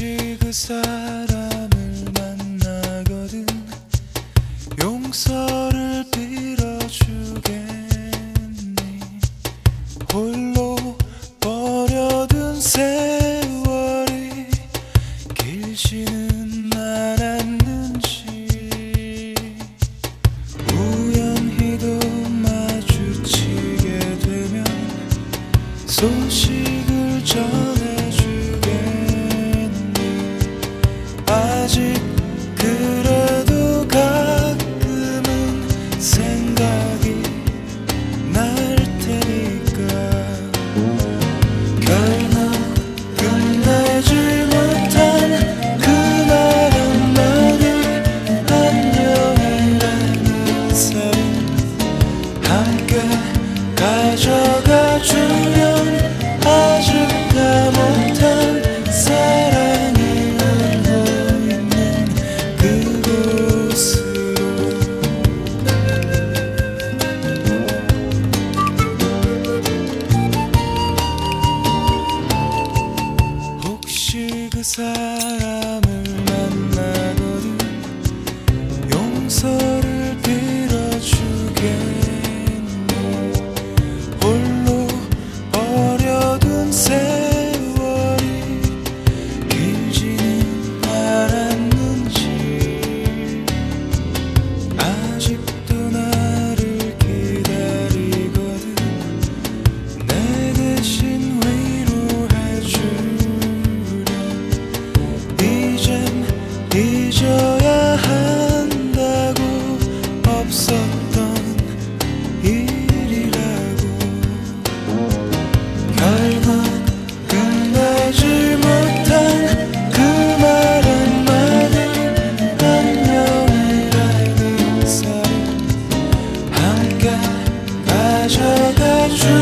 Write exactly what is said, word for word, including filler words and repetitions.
혹시 그 사람을 만나거든 용서를 빌어주겠니. 홀로 버려둔 세월이 길지는 않았는지 우연히도 마주치게 되면 소식을 전해주겠니. 아직 그래도 가끔은 생각이 날 테니까 결국 끝내지 못한 그 말 한마디 안녕이라는 사인 함께 가져가 주면 아직 다 못한 사랑이 울고 있는 그곳으로. 혹시 그 사람을 만나거든 용서를 빌어주겠니. 홀로 버려둔 세월이 길지는 않았는지 아직도 나를 기다리거든. 내 대신 위로해주려 이젠 잊어야 한다고 없었던 일이라고. 결국 끝내지 못한 그 말 한마디 안녕이라는 사인 함께 가져가 주